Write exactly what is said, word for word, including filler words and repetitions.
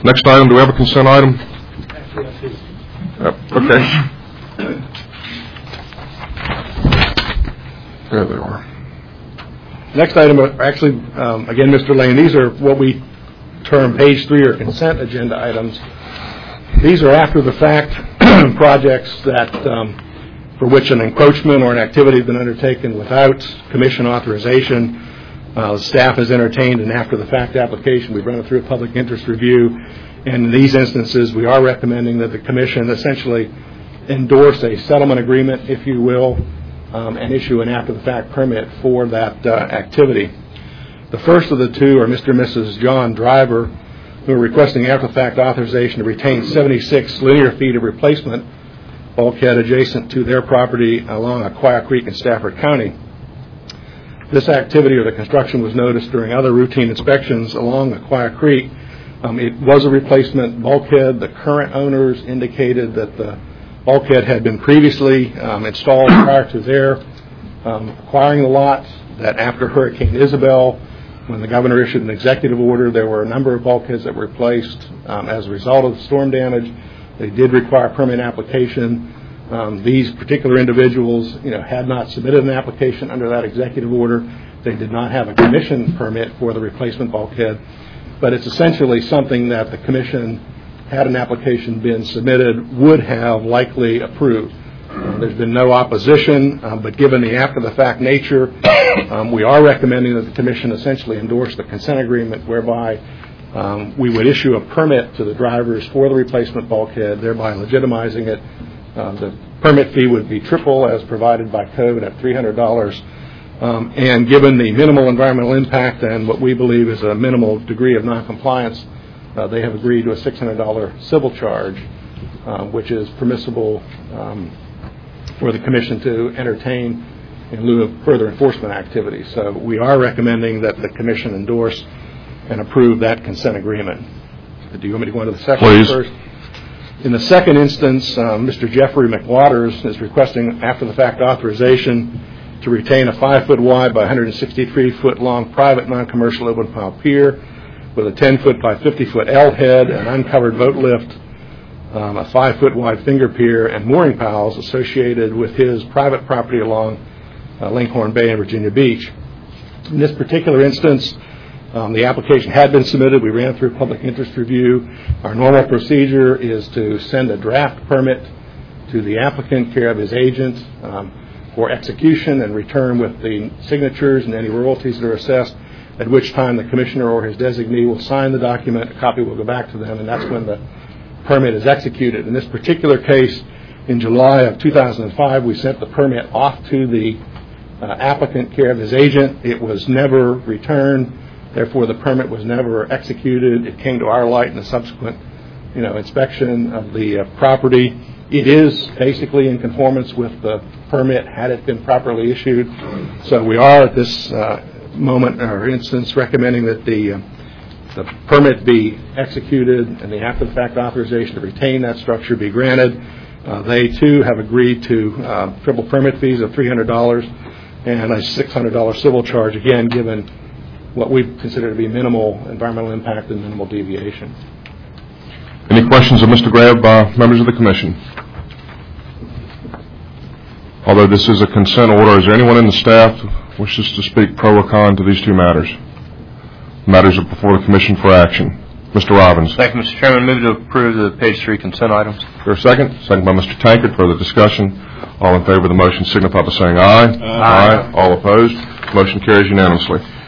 Next item, do we have a consent item? Yep. Okay. There they are. Next item, actually, um, again, Mister Lane, these are what we term page three or consent agenda items. These are after the fact projects that um, for which an encroachment or an activity has been undertaken without commission authorization. Uh, the staff has entertained an after the fact application. We've run it through a public interest review. And in these instances, we are recommending that the commission essentially endorse a settlement agreement, if you will, um, and issue an after the fact permit for that uh, activity. The first of the two are Mister and Missus John Driver, who are requesting after the fact authorization to retain seventy-six linear feet of replacement bulkhead adjacent to their property along Aquia Creek in Stafford County. This activity or the construction was noticed during other routine inspections along Aquia Creek. Um, it was a replacement bulkhead. The current owners indicated that the bulkhead had been previously um, installed prior to their um, acquiring the lot, that after Hurricane Isabel, when the governor issued an executive order, there were a number of bulkheads that were replaced um, as a result of the storm damage. They did require a permit application. Um, these particular individuals, you know, had not submitted an application under that executive order. They did not have a commission permit for the replacement bulkhead. But it's essentially something that the commission, had an application been submitted, would have likely approved. Uh, there's been no opposition, um, but given the after-the-fact nature, um, we are recommending that the commission essentially endorse the consent agreement whereby um, we would issue a permit to the drivers for the replacement bulkhead, thereby legitimizing it. Uh, the permit fee would be triple as provided by code at three hundred dollars. Um, and given the minimal environmental impact and what we believe is a minimal degree of noncompliance, uh, they have agreed to a six hundred dollars civil charge, uh, which is permissible um, for the commission to entertain in lieu of further enforcement activities. So we are recommending that the commission endorse and approve that consent agreement. Do you want me to go into the second Please. first? In the second instance, um, Mister Jeffrey McWaters is requesting after-the-fact authorization to retain a five-foot wide by one hundred sixty-three foot long private non-commercial open pile pier with a ten foot by fifty foot L head, an uncovered boat lift, um, a five-foot wide finger pier, and mooring piles associated with his private property along uh, Linkhorn Bay and Virginia Beach. In this particular instance, Um, the application had been submitted. We ran through public interest review. Our normal procedure is to send a draft permit to the applicant, care of his agent, um, for execution and return with the signatures and any royalties that are assessed, at which time the commissioner or his designee will sign the document. A copy will go back to them, and that's when the permit is executed. In this particular case, in July of two thousand five, we sent the permit off to the uh, applicant, care of his agent. It was never returned. Therefore, the permit was never executed. It came to our light in the subsequent, you know, inspection of the uh, property. It is basically in conformance with the permit had it been properly issued. So we are at this uh, moment or instance recommending that the uh, the permit be executed and the after-the-fact authorization to retain that structure be granted. Uh, they too have agreed to uh, triple permit fees of three hundred dollars and a six hundred dollars civil charge. Again, given what we consider to be minimal environmental impact and minimal deviation. Any questions of Mister Grab by members of the Commission? Although this is a consent order, is there anyone in the staff who wishes to speak pro or con to these two matters? Matters are before the Commission for action. Mister Robbins. Thank you, Mister Chairman. Move to approve the page three consent items. For a second? Second by Mister Tankard. Further discussion? All in favor of the motion signify by saying aye. Aye. Aye. All opposed? Motion carries unanimously.